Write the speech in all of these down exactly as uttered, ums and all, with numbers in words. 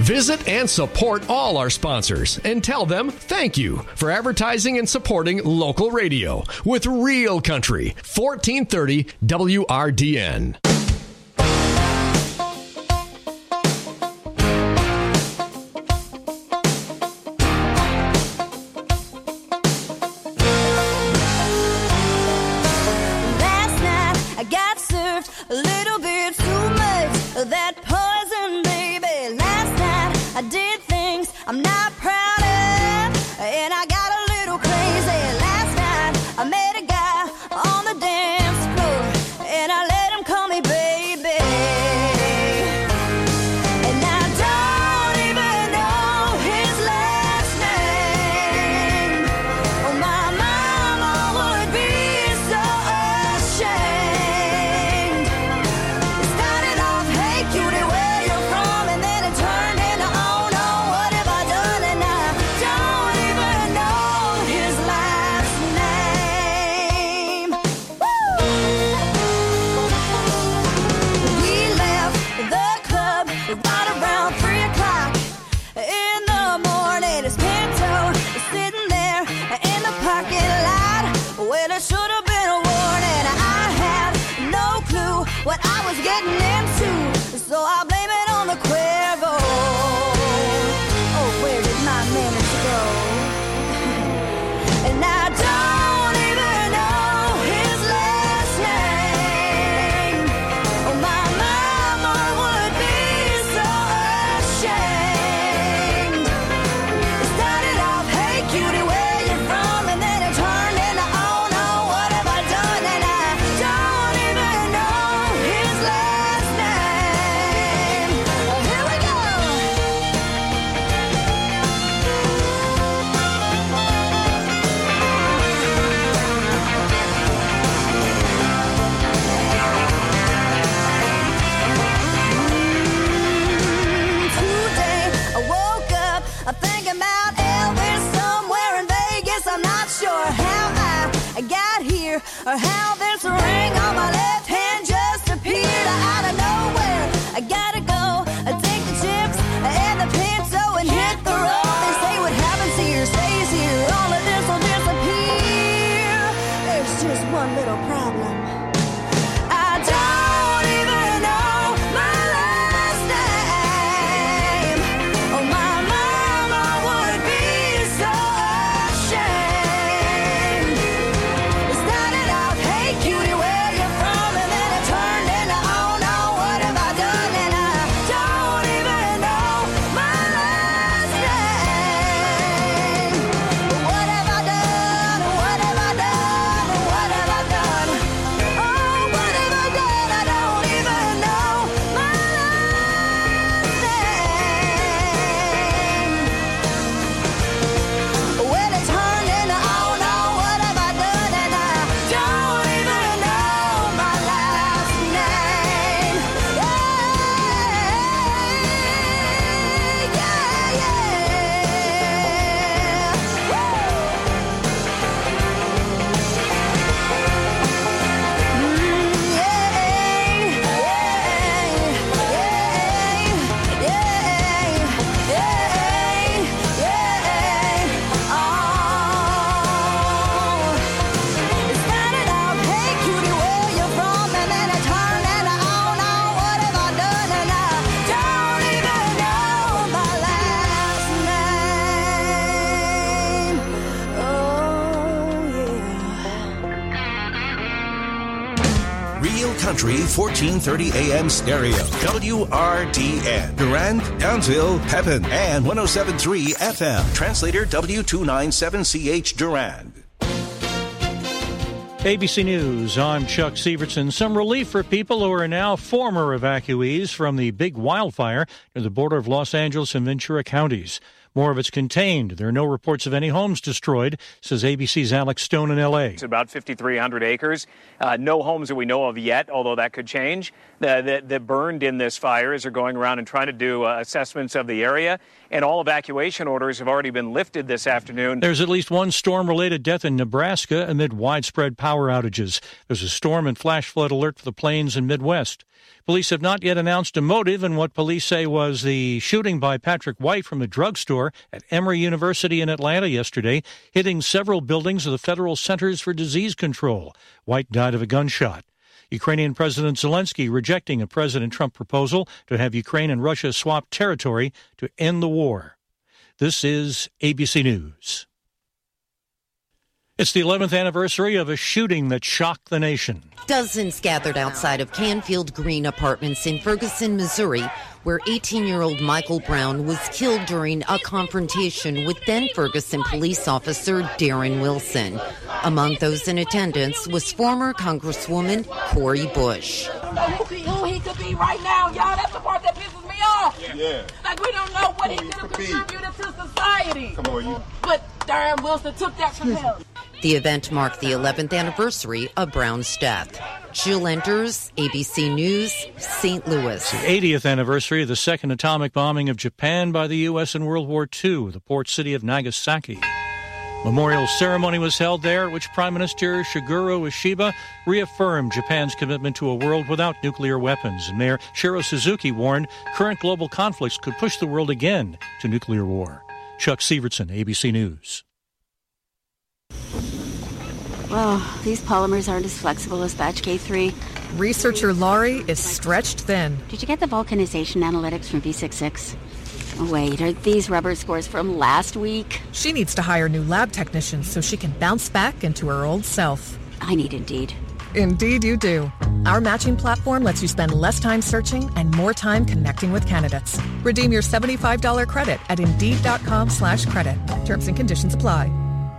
Visit and support all our sponsors and tell them thank you for advertising and supporting local radio with Real Country, fourteen thirty W R D N. Last night I got served a little bit too much of that poison, baby. Last night I did things I'm not proud of, and I got a little crazy. Last night I met a guy on the dance floor, and I let him call me baby. And I don't even know his last name. Oh, my mama would be so ashamed. It started off, hey cutie, where you from? And then it turned into, oh no, what have I done? And I don't even know his last name. Woo! We left the club right around three o'clock in the morning. His Pinto is sitting there in the parking lot. Well, it should have been a warning. I had no clue what I was getting into, so I blame it on the Cuervo. Oh, where did my manners go? And I don't even know his last name. Oh, my mama would be so ashamed. It started off, hey cutie, where you from? And then it turned into, oh no, what have I done? And I don't even know his last name. Well, here we go. Today I woke up, I'm thinking about Elvis somewhere in Vegas. I'm not sure how I got here or how this ring on my left hand just appeared out of nowhere. I gotta go, I take the chips and the Pinto and hit the road. They say what happens here stays here. All of this will disappear. There's just one little problem. I don't even know my last name. Oh, my mama would be so ashamed. It started off, hey cutie, where you from? And then it turned into, oh no, what have I done? And I don't even know my last name. What have I done? What have I done? What have I done? Oh, what have I done? I don't even know my last name. Well, it turned into, oh no, what have I done? And I don't even know my last name. Yeah, yeah, yeah. Woo! Real Country fourteen thirty A M stereo. W R D N. Durand, Townsville, Pepin, and one oh seven point three F M. Translator W two ninety-seven C H Durand. A B C News, I'm Chuck Severson. Some relief for people who are now former evacuees from the big wildfire near the border of Los Angeles and Ventura counties. More of it's contained. There are no reports of any homes destroyed, says A B C's Alex Stone in L A. It's about fifty-three hundred acres. Uh, no homes that we know of yet, although that could change, that, that, that burned in this fire as they're going around and trying to do uh, assessments of the area. And all evacuation orders have already been lifted this afternoon. There's at least one storm-related death in Nebraska amid widespread power outages. There's a storm and flash flood alert for the plains and Midwest. Police have not yet announced a motive in what police say was the shooting by Patrick White from a drugstore at Emory University in Atlanta yesterday, hitting several buildings of the Federal Centers for Disease Control. White died of a gunshot. Ukrainian President Zelensky rejecting a President Trump proposal to have Ukraine and Russia swap territory to end the war. This is A B C News. It's the eleventh anniversary of a shooting that shocked the nation. Dozens gathered outside of Canfield Green Apartments in Ferguson, Missouri, where eighteen-year-old Michael Brown was killed during a confrontation with then Ferguson police officer Darren Wilson. Among those in attendance was former Congresswoman Cori Bush. Who he could be right now, y'all. That's the part that pisses me off. Yeah. Like, we don't know what he could have contributed to society. Come on, you. But Darren Wilson took that from him. The event marked the eleventh anniversary of Brown's death. Jill Enders, A B C News, Saint Louis. The eightieth anniversary of the second atomic bombing of Japan by the U S in World War Two, the port city of Nagasaki. Memorial ceremony was held there at which Prime Minister Shigeru Ishiba reaffirmed Japan's commitment to a world without nuclear weapons. And Mayor Shiro Suzuki warned current global conflicts could push the world again to nuclear war. Chuck Severson, A B C News. Well, these polymers aren't as flexible as batch K three. Researcher Laurie is stretched thin. Did you get the vulcanization analytics from V sixty-six? Oh, wait, are these rubber scores from last week? She needs to hire new lab technicians so she can bounce back into her old self. I need Indeed. Indeed you do. Our matching platform lets you spend less time searching and more time connecting with candidates. Redeem your seventy-five dollars credit at Indeed.com slash credit. Terms and conditions apply.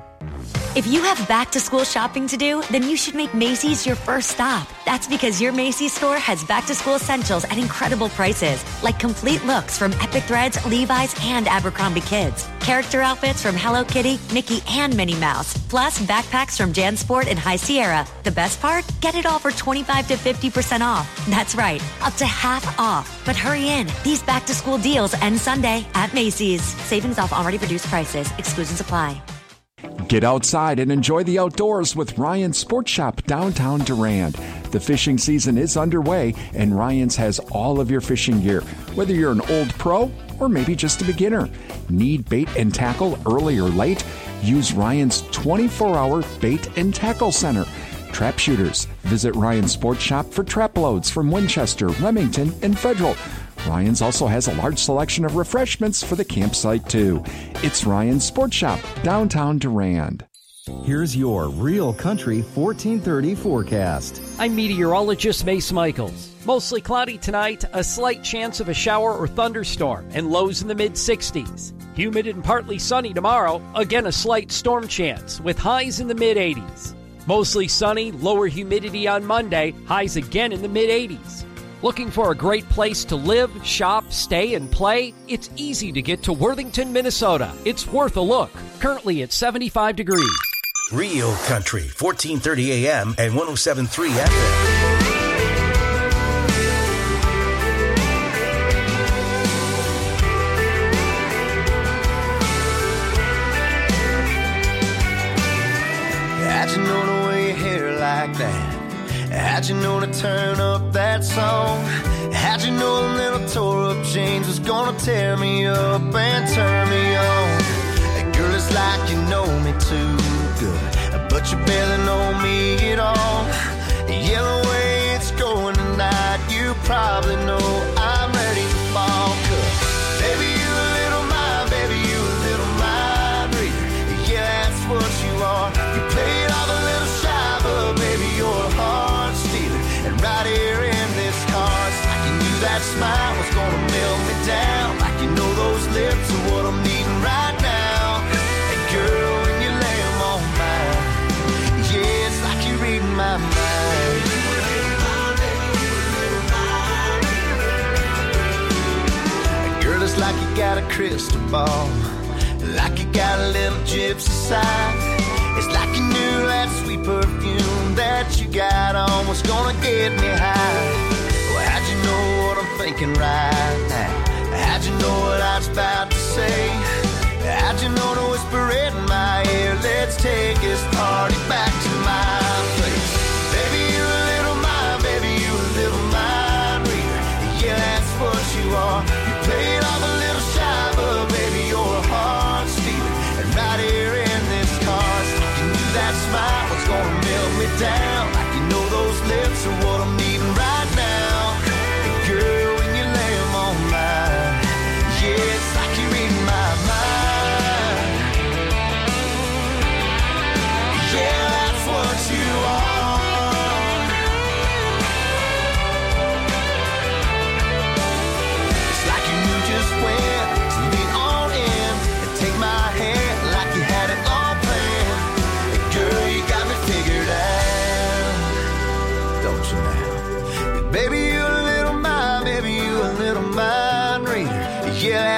If you have back-to-school shopping to do, then you should make Macy's your first stop. That's because your Macy's store has back-to-school essentials at incredible prices, like complete looks from Epic Threads, Levi's, and Abercrombie Kids. Character outfits from Hello Kitty, Mickey, and Minnie Mouse. Plus, backpacks from JanSport and High Sierra. The best part? Get it all for twenty-five to fifty percent off. That's right, up to half off. But hurry in. These back-to-school deals end Sunday at Macy's. Savings off already reduced prices. Exclusions apply. Get outside and enjoy the outdoors with Ryan's Sports Shop downtown Durand. The fishing season is underway, and Ryan's has all of your fishing gear, whether you're an old pro or maybe just a beginner. Need bait and tackle early or late? Use Ryan's twenty-four hour bait and tackle center. Trap shooters, visit Ryan's Sports Shop for trap loads from Winchester, Remington, and Federal. Ryan's also has a large selection of refreshments for the campsite, too. It's Ryan's Sports Shop, downtown Durand. Here's your Real Country fourteen thirty forecast. I'm meteorologist Mace Michaels. Mostly cloudy tonight, a slight chance of a shower or thunderstorm, and lows in the mid-sixties. Humid and partly sunny tomorrow, again a slight storm chance, with highs in the mid-eighties. Mostly sunny, lower humidity on Monday, highs again in the mid-eighties. Looking for a great place to live, shop, stay, and play? It's easy to get to Worthington, Minnesota. It's worth a look. Currently at seventy-five degrees. Real Country, fourteen thirty A M and one oh seven point three F M. How'd you know to wear your hair like that? How'd you know to turn up that song? How'd you know a little tore up jeans was gonna tear me up and turn me on? Girl, it's like you know me too good, but you barely know me at all. Yeah, the way it's going tonight, you probably know I'm ready to fall. 'Cause baby, you a little mind, baby, you a little mind reader. Yeah, that's what you are. You play it off a little shy, but baby, you're a heart stealer. And right here in this car, it's like you knew that smile was gonna melt me down. Like you know those lips are what I'm needing right now. And girl, when you lay them on mine, yeah, it's like you're reading my mind. And girl, it's like you got a crystal ball, like you got a little gypsy side. It's like you knew that sweet perfume that you got on was gonna get me high. Well, how'd you know what I'm thinking right now? How'd you know what I was about to say? How'd you know to whisper it in my ear? Let's take this party back to my place. Baby, you a little mind, baby, you a little mind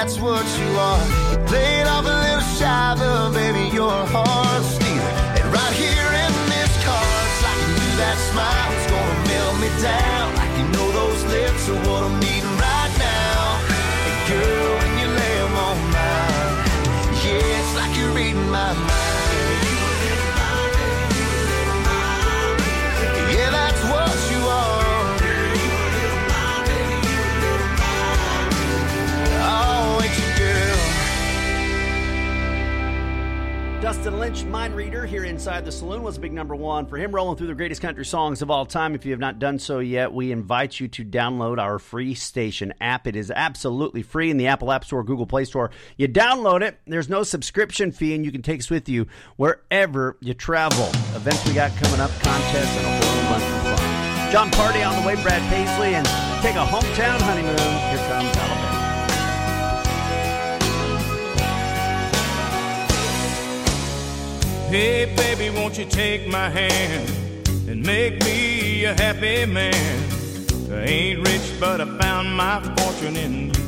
that's what you are. You played off a little shy, but baby, you're a hard stealer. And right here in this car, it's like you knew that smile was gonna melt me down. Like you know those lips are what I'm needing right now. And girl, when you lay them on mine, yeah, it's like you're reading my mind. Yeah, that's what you are. Oh, ain't you, girl? Dustin Lynch, Mind Reader, here inside the saloon, was a big number one for him, rolling through the greatest country songs of all time. If you have not done so yet, we invite you to download our free station app. It is absolutely free in the Apple App Store, Google Play Store. You download it, there's no subscription fee, and you can take us with you wherever you travel. Events we got coming up, contests, and a whole bunch of fun. John Party on the way, Brad Paisley, and take a hometown honeymoon. Here comes Alabama. Hey, baby, won't you take my hand and make me a happy man? I ain't rich, but I found my fortune in you.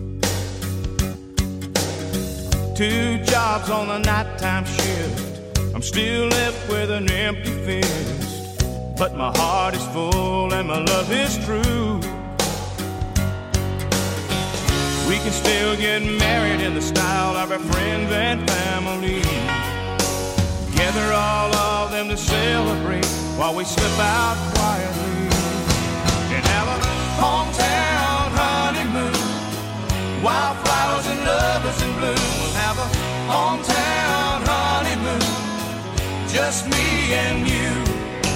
Two jobs on the nighttime shift. I'm still left with an empty fist. But my heart is full and my love is true. We can still get married in the style of our friends and family. Gather all of them to celebrate while we slip out quietly and have a hometown honeymoon. Wildflowers and lovers in bloom. We'll have a hometown honeymoon. Just me and you.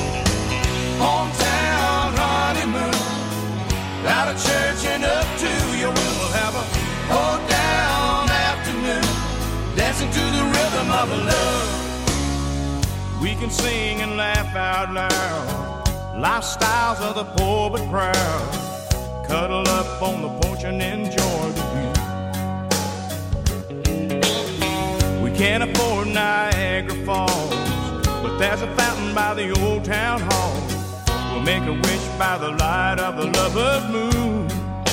Hometown honeymoon. Out of church and up to your room. We'll have a hold down afternoon. Dancing to the rhythm of a love. We can sing and laugh out loud. Lifestyles of the poor but proud. Cuddle up on the porch and enjoy the view. We can't afford Niagara Falls, but there's a fountain by the old town hall. We'll make a wish by the light of the lover's moon.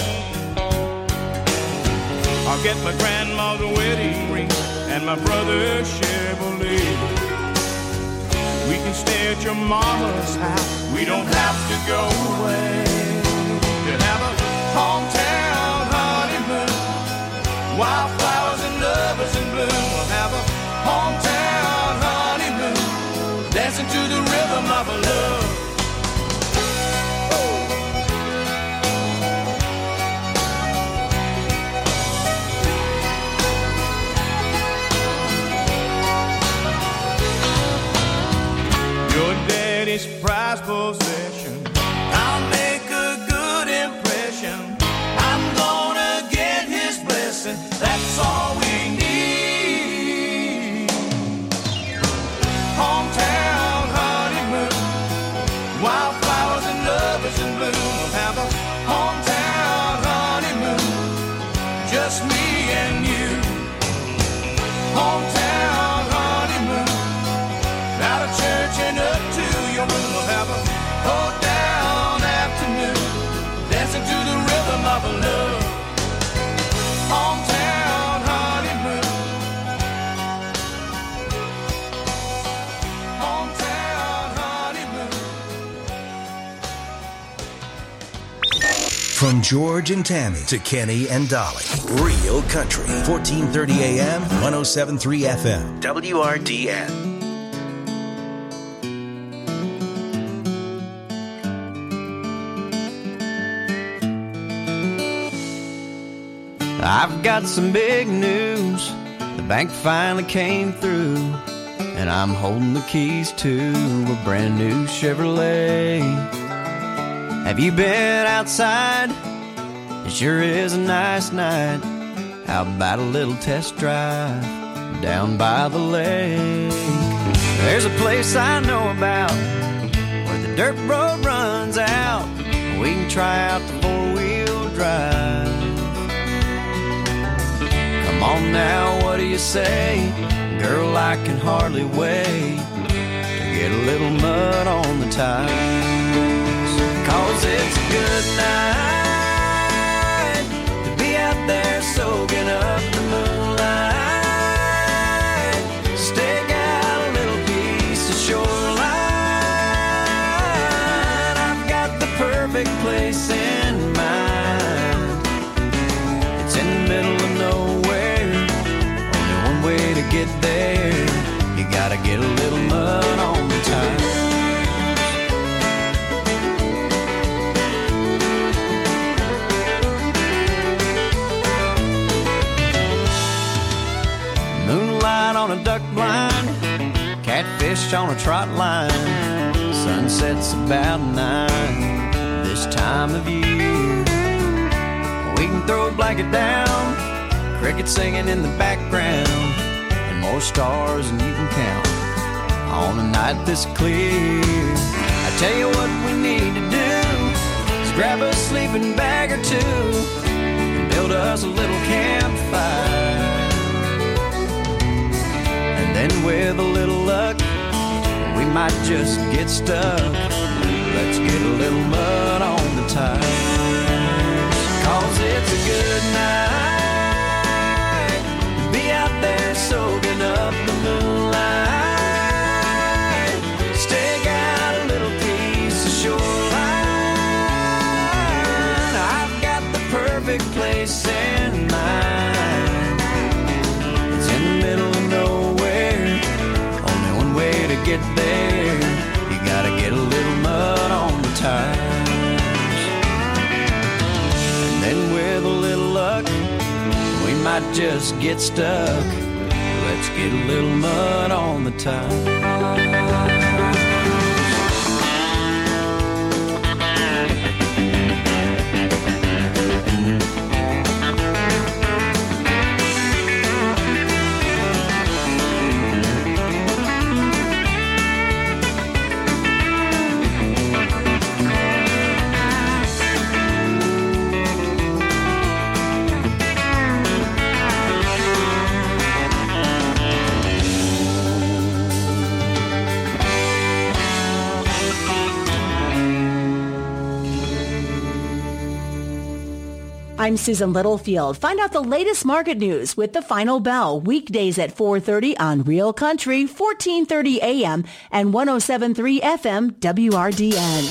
I'll get my grandma's wedding ring and my brother's Chevrolet. We can stay at your mama's house. We don't have to go away. To have a hometown honeymoon. Wildflowers and lovers in bloom. We'll have a hometown honeymoon. Dancing to the rhythm of a love. Daddy's prized possession. I'll make a good impression. I'm gonna get his blessing. That's all we need. Hometown honeymoon. Wildflowers and lovers in bloom. We'll have a hometown honeymoon. Just me and you. Hometown honeymoon. Out of church and up to your room. We'll have a hold down afternoon. Dancing to the rhythm of a love. Hometown honeymoon. Hometown honeymoon. From George and Tammy to Kenny and Dolly. Real Country. fourteen thirty A M, one oh seven point three F M. W R D N. I've got some big news. The bank finally came through, and I'm holding the keys to a brand new Chevrolet. Have you been outside? It sure is a nice night. How about a little test drive down by the lake? There's a place I know about where the dirt road runs out. We can try out the four-wheel drive. Come on now, what do you say? Girl, I can hardly wait to get a little mud on the tires. Cause it's a good night to be out there soaking up fish on a trot line. Sunset's about nine this time of year. We can throw a blanket down, crickets singing in the background, and more stars than you can count on a night this clear. I tell you what we need to do is grab a sleeping bag or two and build us a little campfire. And then with a little luck, we might just get stuck. Let's get a little mud on the tires, 'cause it's a good night to be out there soaking up the moonlight. Stake out a little piece of shoreline. I've got the perfect place in mind. It's in the middle of nowhere, only one way to get there. You gotta get a little mud on the tires. And then with a little luck, we might just get stuck. Let's get a little mud on the tires. I'm Susan Littlefield. Find out the latest market news with The Final Bell, weekdays at four thirty on Real Country, fourteen thirty A M and one oh seven point three F M W R D N.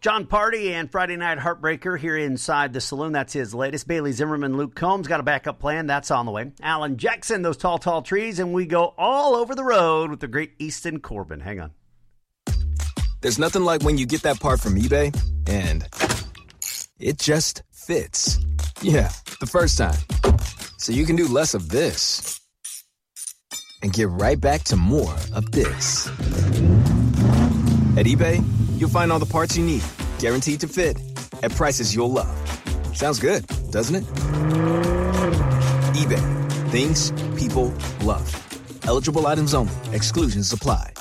John Party and Friday Night Heartbreaker here inside the saloon. That's his latest. Bailey Zimmerman, Luke Combs got a backup plan. That's on the way. Alan Jackson, Those Tall, Tall Trees. And we go all over the road with the great Easton Corbin. Hang on. There's nothing like when you get that part from eBay and it just fits. Yeah, the first time. So you can do less of this and get right back to more of this. At eBay, you'll find all the parts you need, guaranteed to fit, at prices you'll love. Sounds good, doesn't it? eBay, things people love. Eligible items only. Exclusions apply.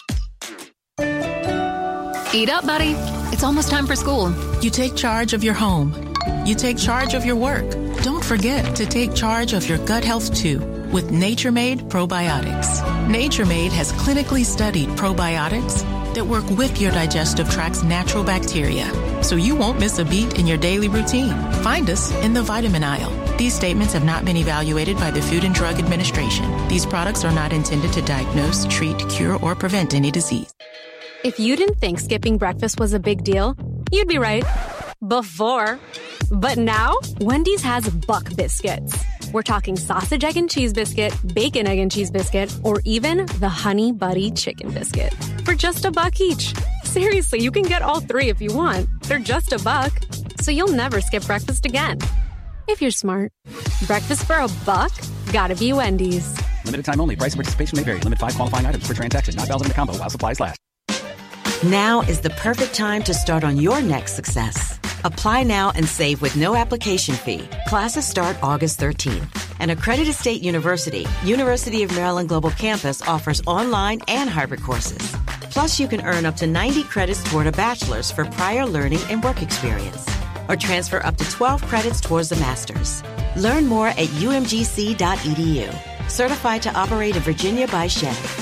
Eat up, buddy. It's almost time for school. You take charge of your home. You take charge of your work. Don't forget to take charge of your gut health, too, with Nature Made Probiotics. Nature Made has clinically studied probiotics that work with your digestive tract's natural bacteria, so you won't miss a beat in your daily routine. Find us in the vitamin aisle. These statements have not been evaluated by the Food and Drug Administration. These products are not intended to diagnose, treat, cure, or prevent any disease. If you didn't think skipping breakfast was a big deal, you'd be right. Before. But now, Wendy's has Buck Biscuits. We're talking sausage, egg, and cheese biscuit, bacon, egg, and cheese biscuit, or even the Honey Buddy Chicken Biscuit. For just a buck each. Seriously, you can get all three if you want. They're just a buck. So you'll never skip breakfast again. If you're smart. Breakfast for a buck? Gotta be Wendy's. Limited time only. Price and participation may vary. Limit five qualifying items per transaction. Not valid in a combo while supplies last. Now is the perfect time to start on your next success. Apply now and save with no application fee. Classes start August thirteenth. An accredited state university, University of Maryland Global Campus offers online and hybrid courses. Plus, you can earn up to ninety credits toward a bachelor's for prior learning and work experience, or transfer up to twelve credits towards a master's. Learn more at U M G C dot E D U. Certified to operate in Virginia by Chevy.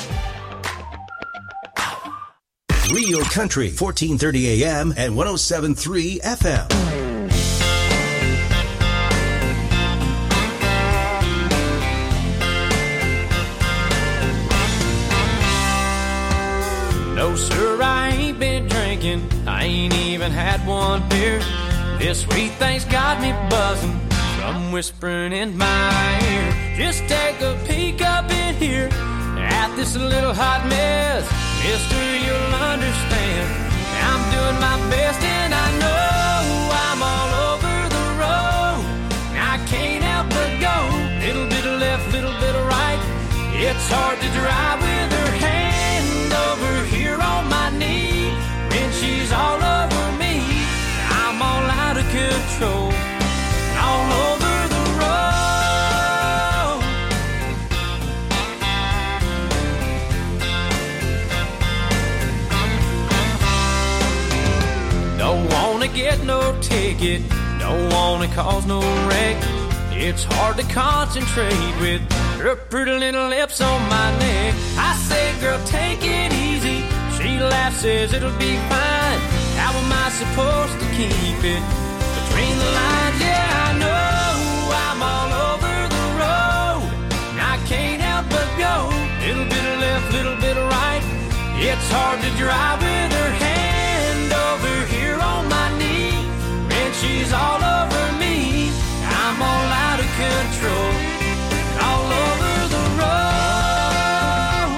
Real Country, fourteen thirty A M and one oh seven point three F M. No, sir, I ain't been drinking. I ain't even had one beer. This sweet thing's got me buzzing from whispering in my ear. Just take a peek up in here at this little hot mess. Mister, you'll understand. I'm doing my best and I know I'm all over the road. I can't help but go. Little bit of left, little bit of right. It's hard to drive with her hand over here on my knee. When she's all over me, I'm all out of control. All over the road. Don't wanna get no ticket, don't wanna cause no wreck. It's hard to concentrate with her pretty little lips on my neck. I say, girl, take it easy. She laughs, says it'll be fine. How am I supposed to keep it between the lines? Yeah, I know I'm all over the road. I can't help but go. Little bit of left, little bit of right. It's hard to drive with her hand over here on my knee. When she's all over me, I'm all out of control. All over the road.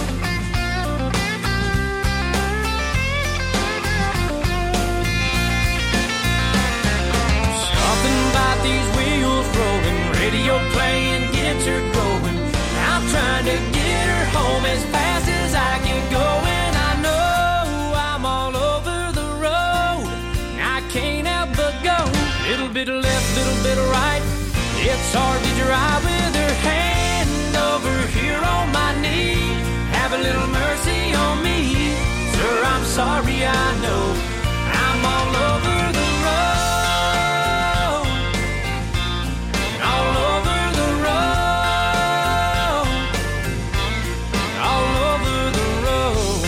Something about these wheels rolling, radio playing gets her going. I'm trying to get her home as fast as I can go. And I know I'm all over the road. I can't help but go. Little bit of left, little bit of right. It's hard to drive with her hand over here on my knee. Have a little mercy on me. Sir, I'm sorry, I know I'm all over the road. All over the road. All over the road.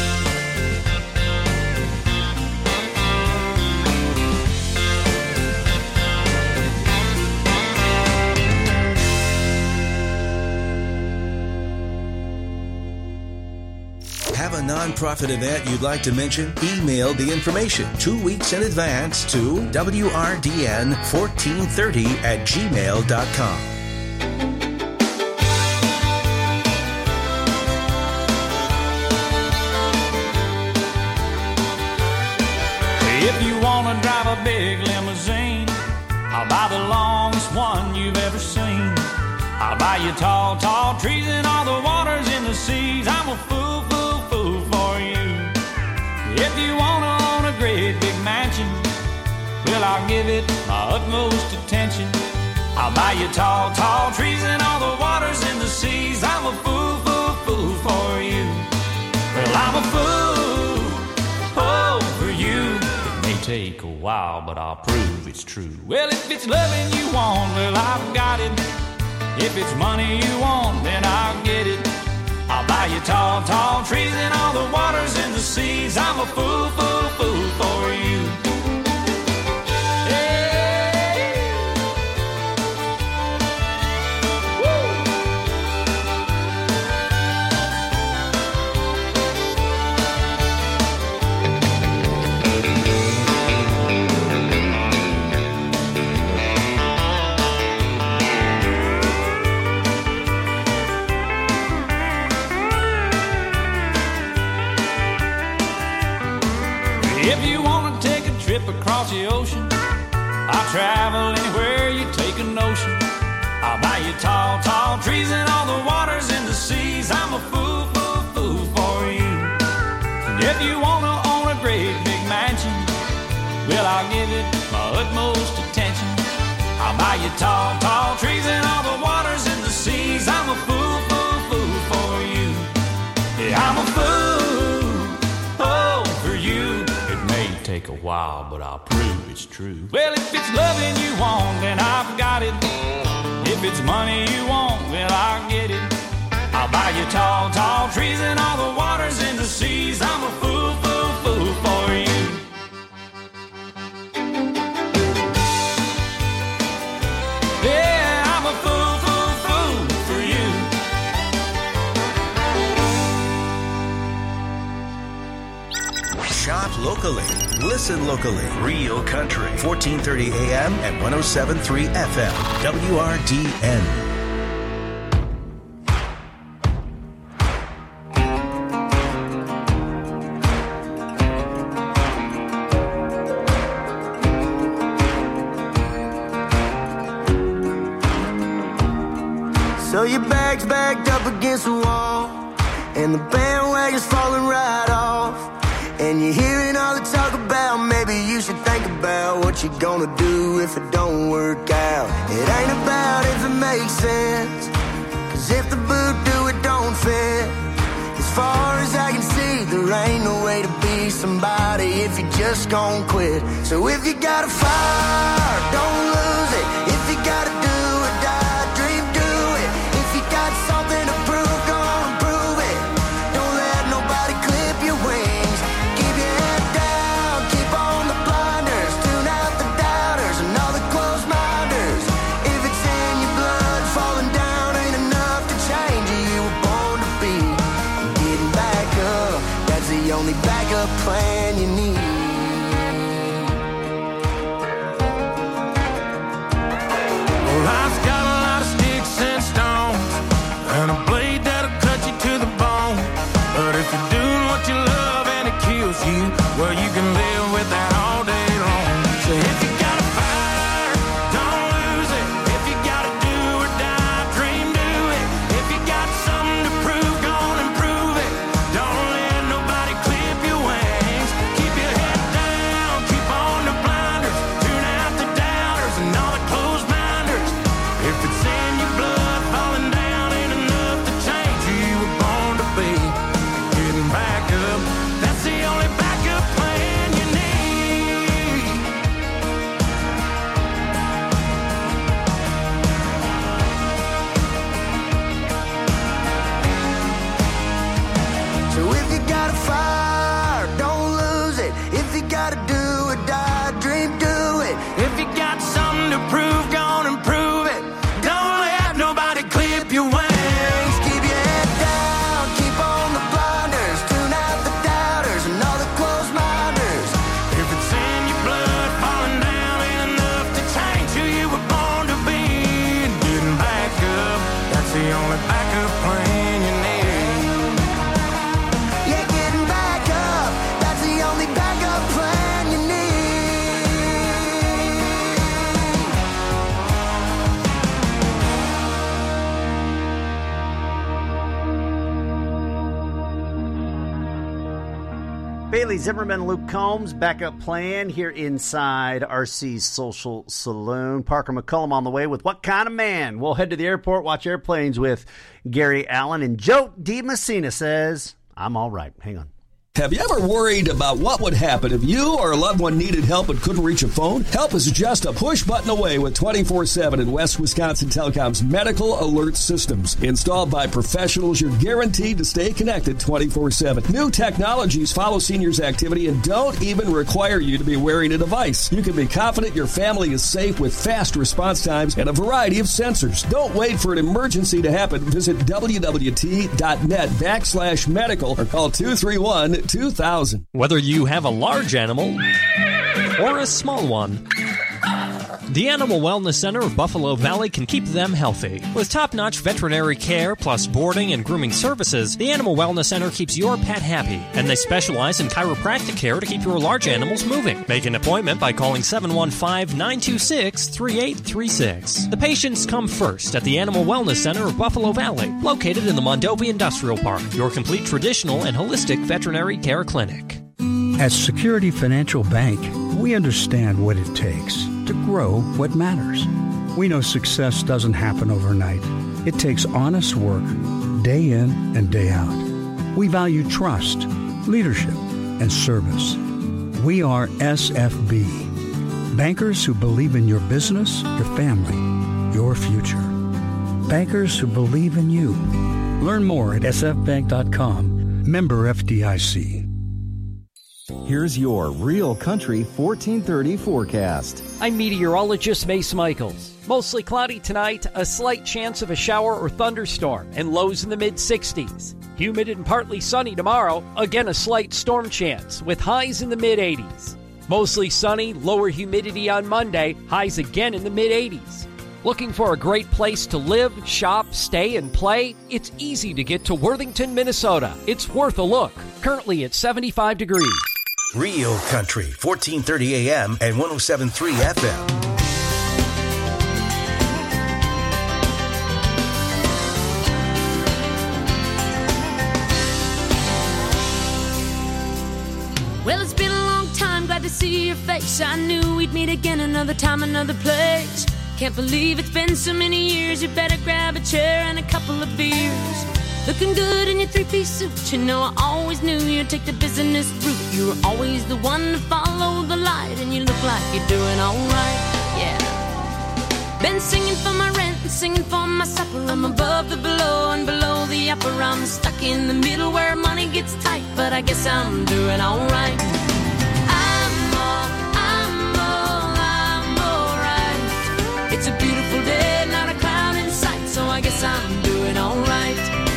Have a nice nonprofit event you'd like to mention? Email the information two weeks in advance to W R D N fourteen thirty at gmail dot com. If you want to drive a big limousine, I'll buy the longest one you've ever seen. I'll buy you tall, tall trees and all the waters in the seas. I'm a fool, fool, fool for you. If you want to own a great big mansion, well, I'll give it my utmost attention. I'll buy you tall, tall trees and all the waters in the seas. I'm a fool, fool, fool for you. Well, I'm a fool, oh, for you. Take a while, but I'll prove it's true. Well, if it's loving you want, well, I've got it. If it's money you want, then I'll get it. I'll buy you tall, tall trees and all the waters in the seas. I'm a fool, fool, fool for you. If you want to take a trip across the ocean, I'll travel anywhere you take a notion. I'll buy you tall, tall trees and all the waters in the seas. I'm a fool, fool, fool for you. And if you want to own a great big mansion, well, I'll give it my utmost attention. I'll buy you tall, tall trees and all the waters in the seas. I'm a fool, fool, fool for you. Yeah, I'm a fool, oh, for you. Take a while, but I'll prove it's true. Well, if it's loving you want, then I've got it. If it's money you want, well, I'll get it. I'll buy you tall, tall trees and all the waters in the seas. I'm a fool, fool, fool for you. Yeah, I'm a fool, fool, fool for you. Shop locally. Listen locally. Real Country. fourteen thirty A M and one oh seven point three F M. W R D N. So your bag's backed up against the wall, and the bandwagon's falling right off. And you're hearing all the talk about maybe you should think about what you're gonna do if it don't work out. It ain't about if it makes sense, cause if the boot do it don't fit. As far as I can see, there ain't no way to be somebody if you just gon' quit. So if you got a fire, don't lose it. If you gotta do or die, dream, do it. If you got something to prove, go on and prove it. Don't let nobody clip your wings. Keep your head down, keep on the blinders. Tune out the doubters and all the closed minders. If it's in your blood, falling down ain't enough to change you. You were born to be. Getting back up, that's the only backup plan you need. Life's got a lot of sticks and stones, and a blade that'll cut you to the bone. But if you're doing what you love and it kills you, well, you can live with that all day long. So if you got a fire, don't lose it. If you gotta do or die, dream, do it. If you got something to prove, go on and prove it. Don't let nobody clip your wings. Keep your head down, keep on the blinders. Tune out the doubters and all the closed minders. If it's in your blood, falling down ain't enough to change who you were born to be. Getting back up, that's the only backup plan you need. So if you got a fire, don't lose it. If you gotta do or die, dream, do it. If you got something to prove, go on and prove it. Don't let nobody clip your wings. Keep your head down, keep on the blinders. Tune out the Bailey Zimmerman, Luke Combs, backup plan here inside R C's Social Saloon. Parker McCullum on the way with What Kind of Man? We'll head to the airport, watch airplanes with Gary Allen. And Joe DiMessina says, I'm all right. Hang on. Have you ever worried about what would happen if you or a loved one needed help but couldn't reach a phone? Help is just a push button away with twenty-four seven in West Wisconsin Telecom's medical alert systems. Installed by professionals, you're guaranteed to stay connected twenty-four seven. New technologies follow seniors' activity and don't even require you to be wearing a device. You can be confident your family is safe with fast response times and a variety of sensors. Don't wait for an emergency to happen. Visit W W T dot net backslash medical or call two three one two thousand. Whether you have a large animal or a small one, the Animal Wellness Center of Buffalo Valley can keep them healthy. With top-notch veterinary care plus boarding and grooming services, the Animal Wellness Center keeps your pet happy, and they specialize in chiropractic care to keep your large animals moving. Make an appointment by calling seven one five, nine two six, three eight three six. The patients come first at the Animal Wellness Center of Buffalo Valley, located in the Mondovi Industrial Park, your complete traditional and holistic veterinary care clinic. At Security Financial Bank, we understand what it takes to grow what matters. We know success doesn't happen overnight. It takes honest work, day in and day out. We value trust, leadership, and service. We are S F B, bankers who believe in your business, your family, your future. Bankers who believe in you. Learn more at s f bank dot com. Member F D I C. Here's your Real Country fourteen thirty forecast. I'm meteorologist Mace Michaels. Mostly cloudy tonight, a slight chance of a shower or thunderstorm, and lows in the mid sixties. Humid and partly sunny tomorrow, again a slight storm chance, with highs in the mid eighties. Mostly sunny, lower humidity on Monday, highs again in the mid eighties. Looking for a great place to live, shop, stay, and play? It's easy to get to Worthington, Minnesota. It's worth a look. Currently at seventy-five degrees. Real Country, fourteen thirty A M and one oh seven point three F M. Well, it's been a long time, glad to see your face. I knew we'd meet again another time, another place. Can't believe it's been so many years. You better grab a chair and a couple of beers. Looking good in your three-piece suit. You know I always knew you'd take the business route. You were always the one to follow the light, and you look like you're doing alright, yeah. Been singing for my rent and singing for my supper. I'm above the below and below the upper. I'm stuck in the middle where money gets tight, but I guess I'm doing alright. I'm all, I'm all, I'm alright. It's a beautiful day, not a cloud in sight, so I guess I'm doing alright.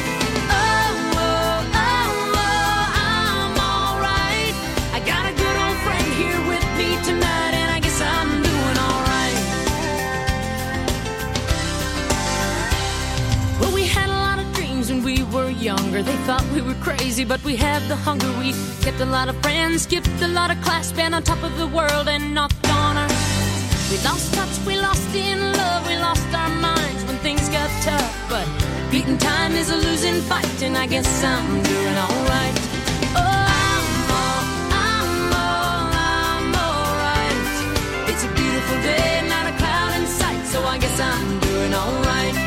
Younger, they thought we were crazy, but we had the hunger. We kept a lot of friends, skipped a lot of class, been on top of the world and knocked on our. We lost touch, we lost in love, we lost our minds when things got tough. But beating time is a losing fight, and I guess I'm doing alright. Oh, I'm all, I'm all, I'm alright. It's a beautiful day, not a cloud in sight, so I guess I'm doing alright.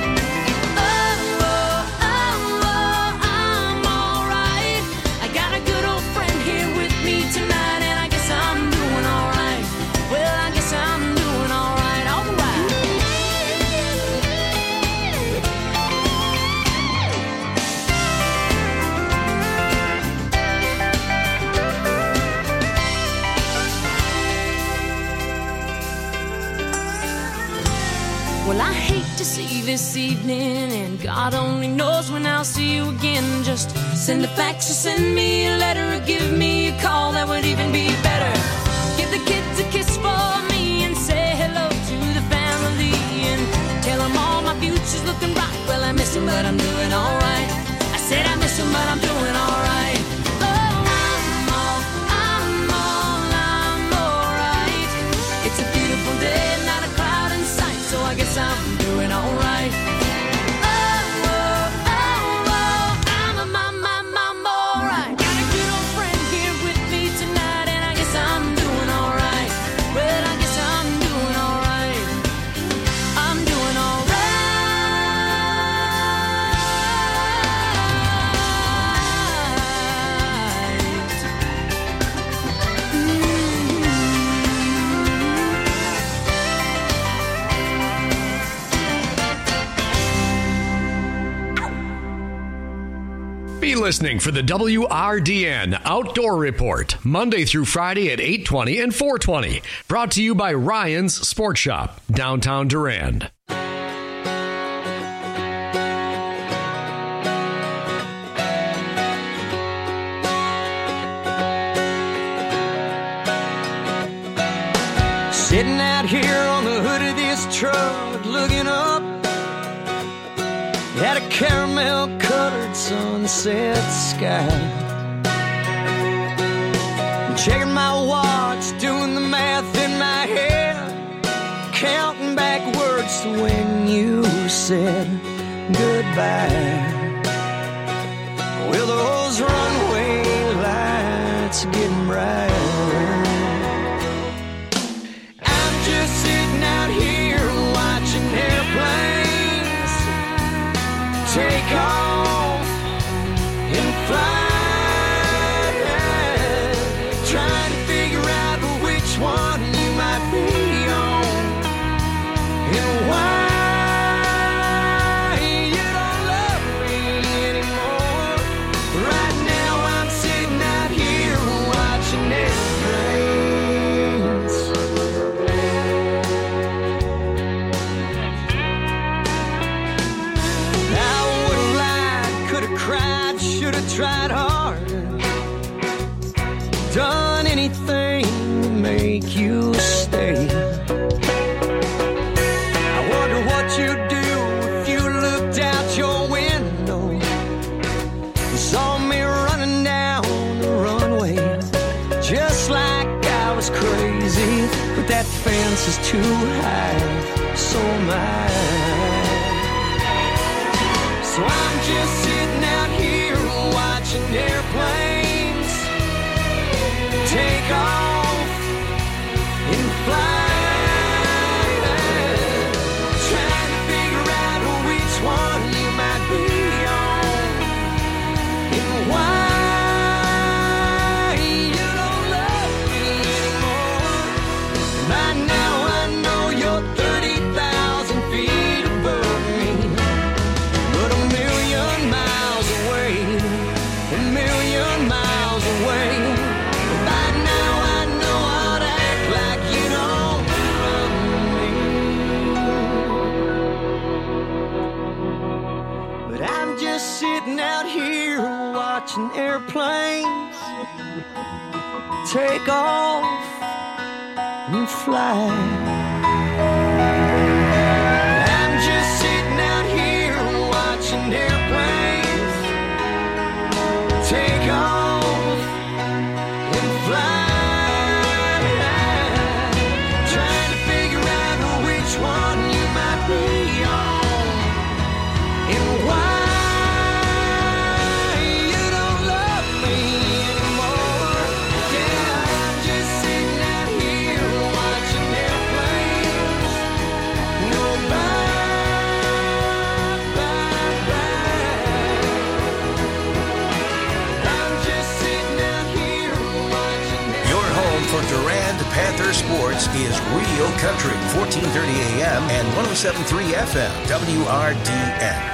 Well, I hate to see this evening, and God only knows when I'll see you again. Just send a fax or send me a letter or give me a call, that would even be better. Give the kids a kiss for me and say hello to the family, and tell them all my future's looking bright. Well, I miss them, but I'm doing alright. I said I miss them, but I'm doing alright. Oh, I'm all, I'm all, I'm alright. It's a beautiful day, not a cloud in sight, so I guess I'm doing alright. Oh, oh, oh, oh, I'm a, I'm, I'm, I'm alright. Got a good old friend listening for the W R D N Outdoor Report, Monday through Friday at eight twenty and four twenty. Brought to you by Ryan's Sports Shop, downtown Durand. Sitting out here on the hood of this truck, looking up at a caramel-colored sunset sky. Checking my watch, doing the math in my head, counting backwards to when you said goodbye. Well, those runway lights are getting brighter. I'm just sitting out here watching airplanes take off and fly, trying to figure out which one you might be on and why you don't love me anymore. Right now I'm sitting out here watching airplanes. I would've lied, could've cried, should've tried harder, done anything to make you stay. I wonder what you'd do if you looked out your window and saw me running down the runway, just like I was crazy. But that fence is too high, so am I. So I'm just sitting out here watching airplanes take off and fly, trying to figure out which one you might be on and why you don't love me anymore. By now I know you're thirty thousand feet above me, but a million miles away, a million miles away. By now I know how to act like you don't love me. But I'm just sitting out here watching airplanes take off and fly. I'm just sitting out here watching airplanes take off and fly, trying to figure out which one you might be on and why you don't love me anymore. Yeah, I'm just sitting out here watching airplanes go by, by, by. I'm just sitting out here watching Your home for Durand Panther sports is Real Country, fourteen thirty A M and one oh seven point three F M, W R D N.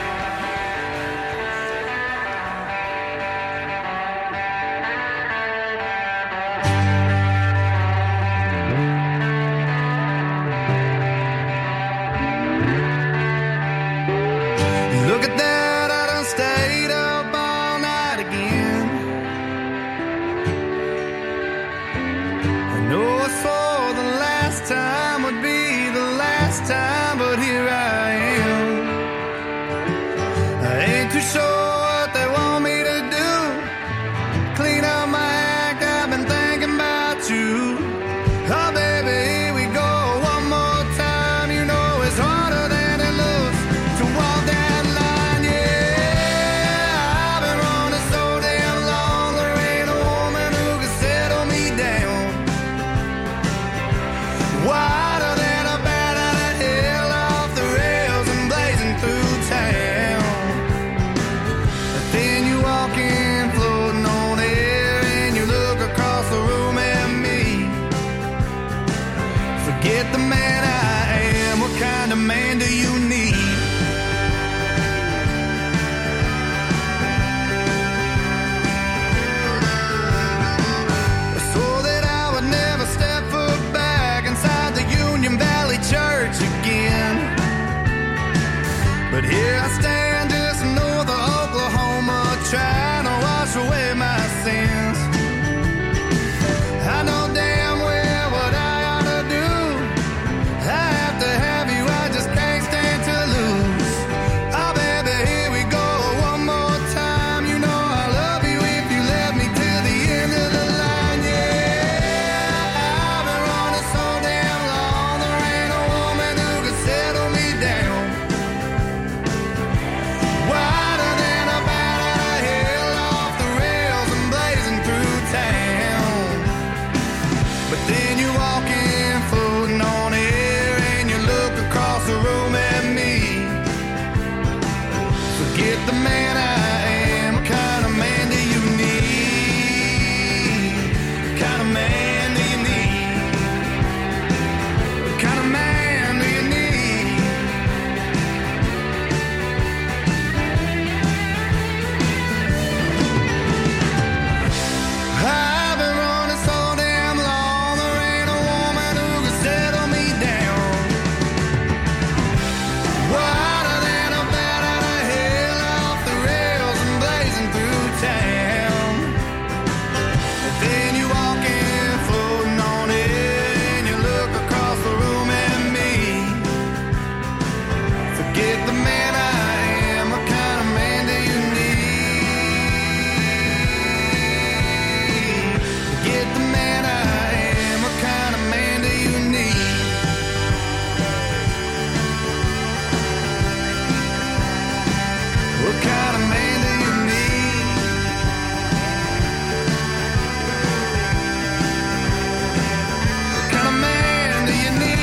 Look at that, I done stayed up all night again. I know I swore the last time would be the last time, but here I am. I ain't too sure what they want me to do. Clean up my act, I've been thinking about you. Oh baby, here we go one more time. You know it's harder than it looks to walk that line, yeah. I've been running so damn long, there ain't a woman who can settle me down. Wider than a bat out of hell, off the rails and blazing through town. But then you walk in, floating on air, and you look across the room at me. Forget the man I am, what kind of man do you need? What kind of man do you need? What kind of man do you need? I've been running so damn long, there ain't a woman who can settle me down. Wider than a bat out of hell, off the rails and blazing through town. And then you walk in, floating on it, and you look across the room at me. Forget the man I am, what kind of man do you need? Forget the man I am, what kind of man do you need? What kind of man do you need? What kind of man do you need?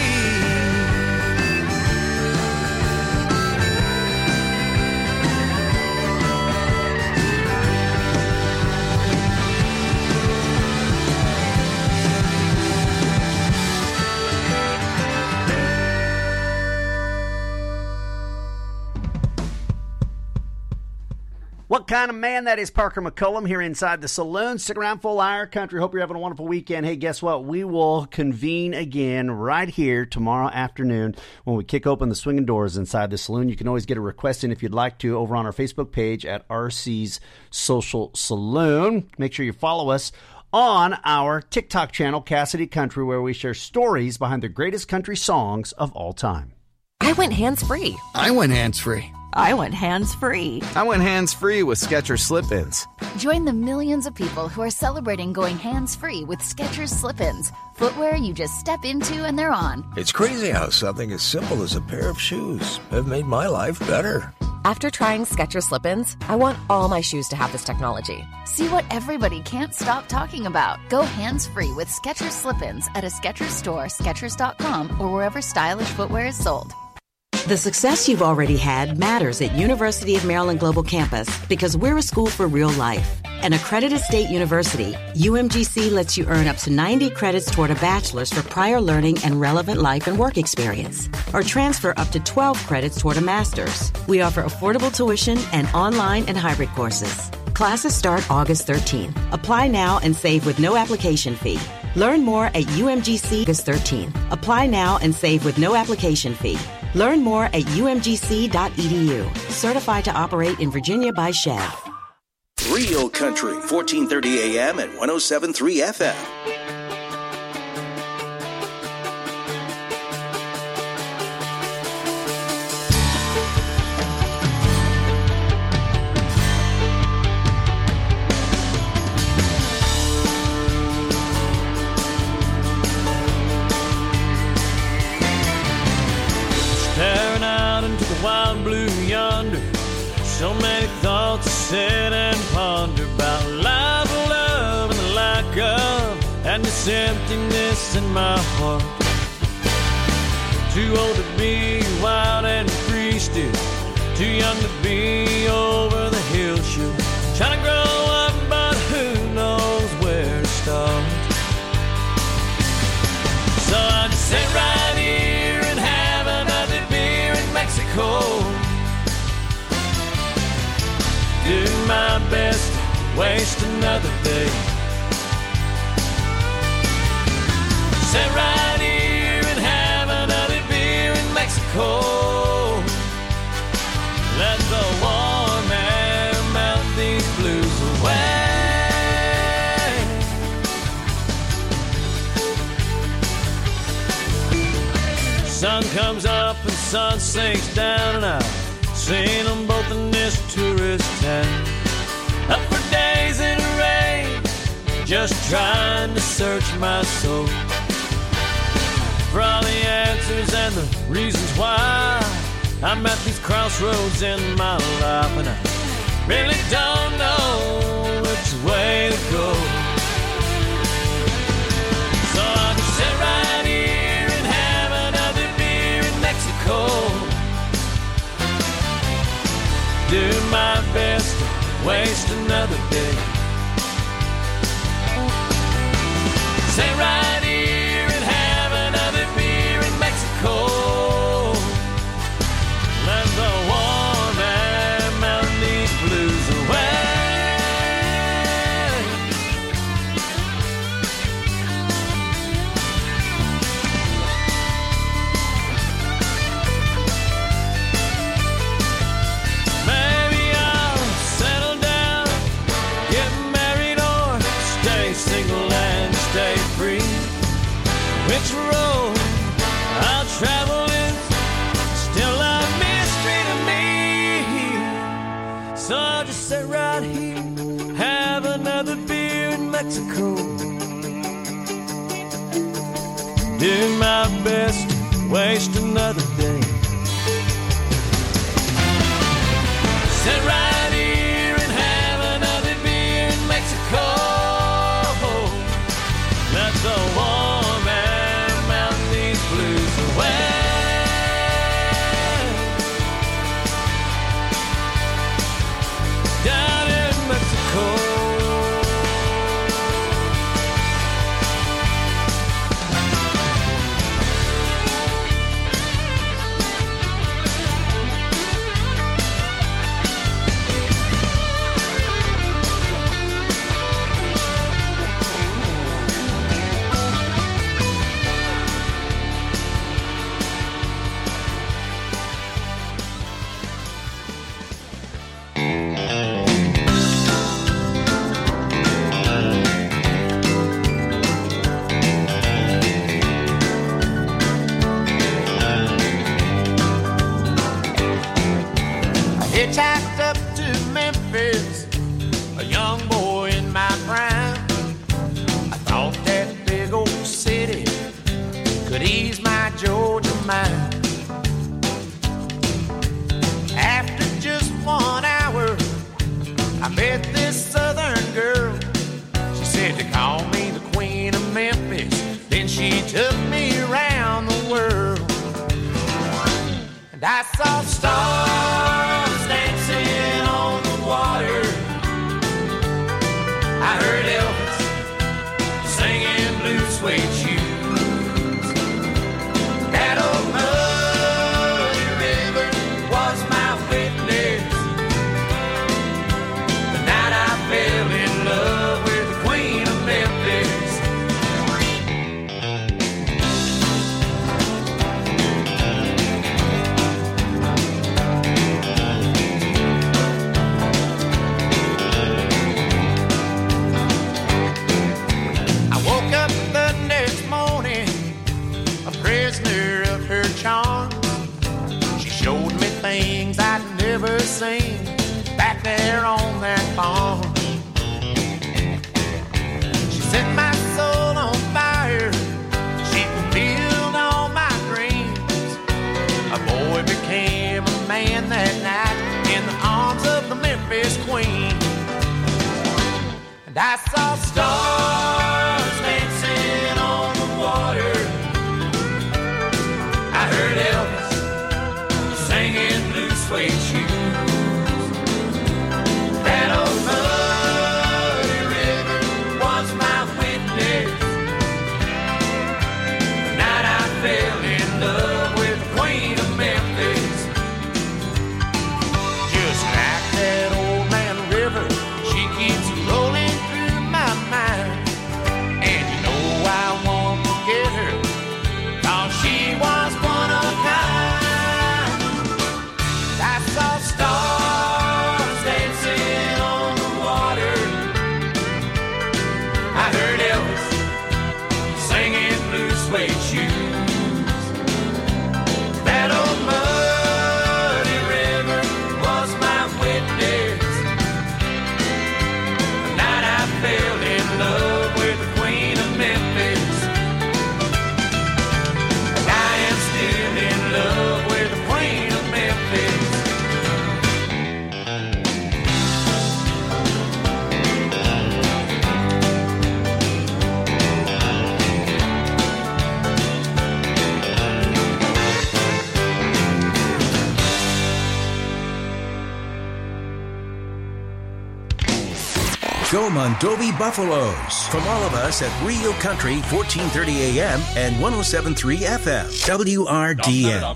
What kind of man? That is Parker McCollum here inside the saloon. Stick around, full hour country. Hope you're having a wonderful weekend. Hey, guess what? We will convene again right here tomorrow afternoon when we kick open the swinging doors inside the saloon. You can always get a request in if you'd like to over on our Facebook page at R C's Social Saloon. Make sure you follow us on our TikTok channel, Cassidy Country, where we share stories behind the greatest country songs of all time. I went hands-free. I went hands-free. I went hands-free. I went hands-free with Skechers Slip-ins. Join the millions of people who are celebrating going hands-free with Skechers Slip-ins. Footwear you just step into and they're on. It's crazy how something as simple as a pair of shoes have made my life better. After trying Skechers Slip-ins, I want all my shoes to have this technology. See what everybody can't stop talking about. Go hands-free with Skechers Slip-ins at a Skechers store, Skechers dot com, or wherever stylish footwear is sold. The success you've already had matters at University of Maryland Global Campus because we're a school for real life. An accredited state university, U M G C lets you earn up to ninety credits toward a bachelor's for prior learning and relevant life and work experience, or transfer up to twelve credits toward a master's. We offer affordable tuition and online and hybrid courses. Classes start August thirteenth. Apply now and save with no application fee. Learn more at U M G C August thirteenth. Apply now and save with no application fee. Learn more at U M G C dot E D U. Certified to operate in Virginia by S H E V. Real Country, fourteen thirty A M and one oh seven point three F M. Staring out into the wild blue yonder, so many thoughts to sit and ponder about life, love, and the lack of, and this emptiness in my heart. Too old to be wild and free still, too young to be over the hill shoot. Trying to grow up, but who knows where to start. So I just sit right here and have another beer in Mexico. Do my best to waste another day. Sit right here and have another beer in Mexico. Let the warm air melt these blues away. Sun comes up and sun sinks down, and I've seen them both in this tourist town. Up for days in the rain, just trying to search my soul for all the answers and the reasons why I'm at these crossroads in my life, and I really don't know which way to go. So I can sit right here and have another beer in Mexico. Do my best to waste another day. which road I'll travel is still a mystery to me. So I'll just sit right here, have another beer in Mexico, do my best to waste another day. Sit right here and have another beer in Mexico. Let the warm air melt these blues away. Down in Mexico. Hitchhiked up to Memphis, a young boy in my prime. I thought that big old city could ease my Georgia mind. After just one hour, I met this southern girl. She said to call me the Queen of Memphis. Then she took me around the world, and I saw stars dancing on the water. I heard Elvis singing Blue Suede Shoes. That old muddy river was my witness. The night I fell in love with the Queen of Memphis. I woke up the next morning, a prisoner of her charms. She showed me things I'd never seen back there on that farm. She set my soul on fire. She fulfilled all my dreams. A boy became a man that night in the arms of the Memphis Queen. And I saw stars dancing on the water. I heard Elvis singing Blue Suede Shoes. That old muddy river was my witness. The night I fell in love with the Queen of Memphis. Just like that old man river, she keeps rolling through my mind. And you know I won't forget her, 'cause she was one of a kind. I saw stars dancing on the water. I heard Elvis singing Blue Suede Shoes. That old muddy river was my witness. The night I fell in love with the Queen of Memphis. And I am still in love with the Queen of Memphis. Go Mondovi Buffaloes. From all of us at Rio Country, fourteen thirty A M and one oh seven point three F M. W R D N.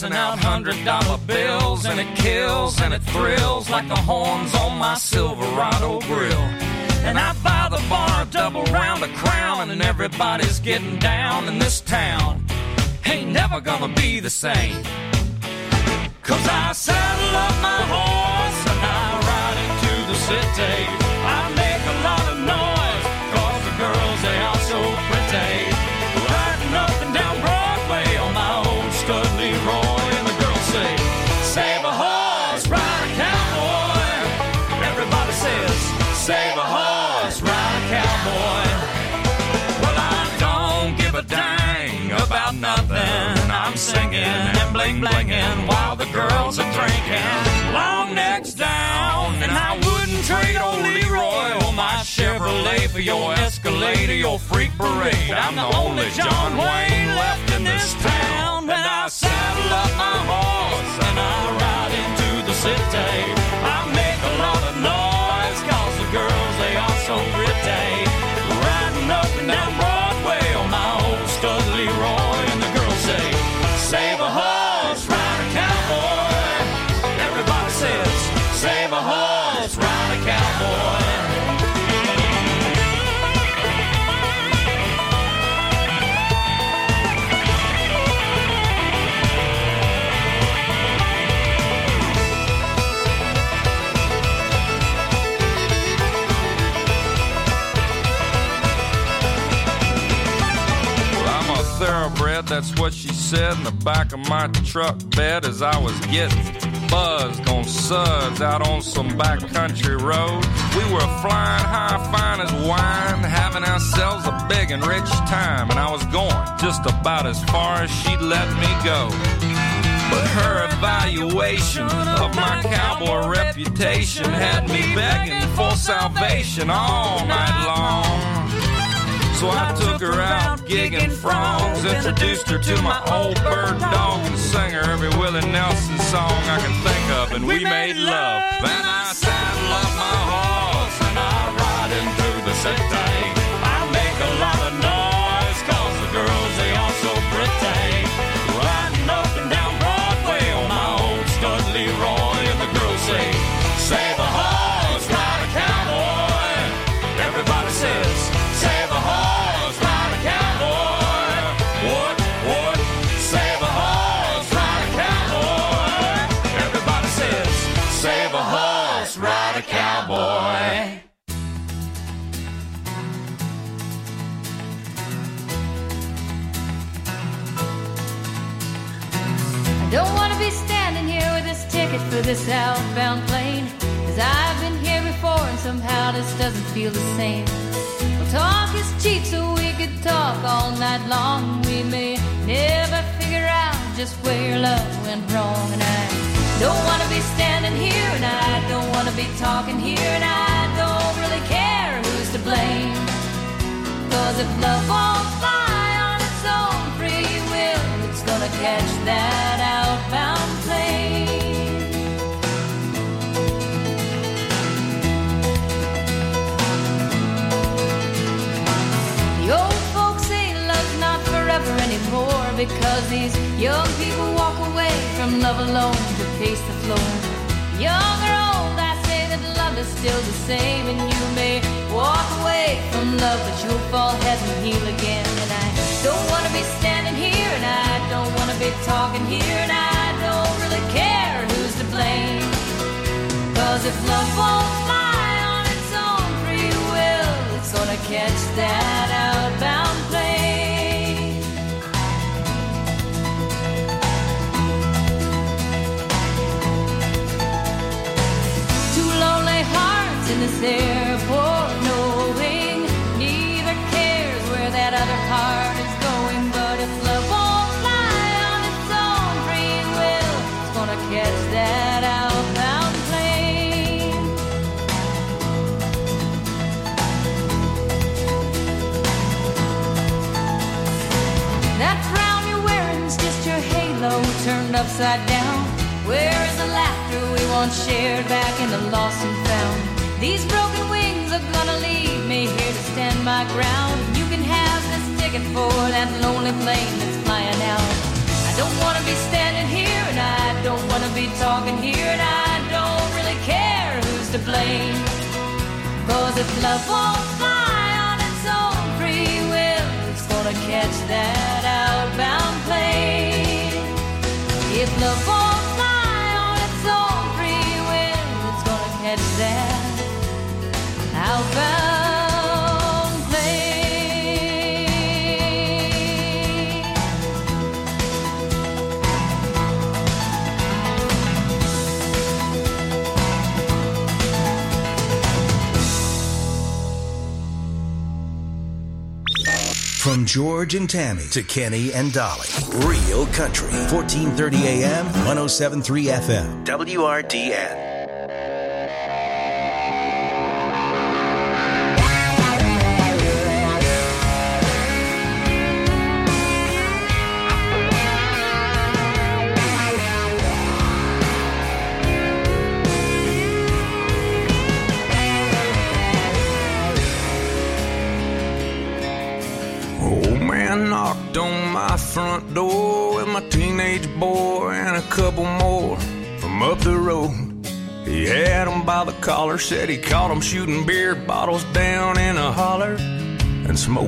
passing out hundred dollar bills, and it kills and it thrills like the horns on my Silverado grill. And I buy the bar a double round of Crown, and everybody's getting down in this town. Ain't never gonna be the same. Cause I saddle up my horse and I ride into the city. I make a lot of noise, cause the girls, they are so pretty. Riding up and down Broadway on my old stud Leroy, and the girls say, save a horse, ride a cowboy. Everybody says, save a horse, ride a cowboy. Well, I don't give a dang about nothing. I'm singing and bling blinging while the girls are drinking. Long necks down, and I wouldn't trade old Leroy or my Chevrolet for your Escalade or your freak parade. I'm the only John Wayne left in this town. When I saddle up my horse and I ride into the city, I make a lot of noise, cause the girls, they are so pretty. Riding up and down Broadway on my old stud Leroy, and the girls say, save a horse, ride a cowboy. Everybody says, save a horse, ride a cowboy. Thoroughbred, that's what she said in the back of my truck bed as I was getting buzzed on suds out on some backcountry road. We were flying high, fine as wine, having ourselves a big and rich time, and I was going just about as far as she'd let me go. But her evaluation of my cowboy reputation had me begging for salvation all night long. So I took her out gigging frogs, introduced her to my old bird dog, and sang her every Willie Nelson song I can think of, and we made love. Then I saddle up my horse and I ride into the city. I make a lot of noise, cause the girls, they are so pretty. Riding up and down Broadway on my old stud Leroy, and the girls say, save a horse, ride a cowboy. Everybody says, save a horse, ride a cowboy. What, what? Save a horse, ride a cowboy. Everybody says, save a horse, ride a cowboy. I don't want to be standing here with this ticket for this outbound plane, cause I've been here before and somehow this doesn't feel the same. Well, talk is cheap, so we could talk all night long. We may never figure out just where love went wrong. And I don't want to be standing here, and I don't want to be talking here, and I don't really care who's to blame. Cause if love won't fly on its own free will, it's gonna catch that outbound plane. The old folks say love's not forever anymore, because these young people walk away from love alone to pace the floor. Young or old, I say that love is still the same, and you may walk away from love, but you'll fall head and heel again. And I don't want to be standing here, and I don't want to be talking here, and I don't really care who's to blame. Cause if love won't fly on its own free will, it's gonna catch that outbound plane. Two lonely hearts in this airport, knowing neither cares where that other heart is going. But if love won't fly on its own free will, it's gonna catch that outbound plane. That frown you're wearing's just your halo turned upside down. Where is the laughter we once shared back in the lost and found? These broken wings are gonna leave me here to stand my ground. You can have this ticket for that lonely plane that's flying out. I don't wanna be standing here, be talking here, and I don't really care who's to blame. Cause if love won't fly on its own free will, it's gonna catch that outbound plane. If love won't fly on its own free will, it's gonna catch that outbound From George and Tammy to Kenny and Dolly. Real Country. fourteen thirty A M, one oh seven point three F M. W R D N. Knocked on my front door with my teenage boy and a couple more from up the road. He had them by the collar, said he caught them shooting beer bottles down in a holler and smoking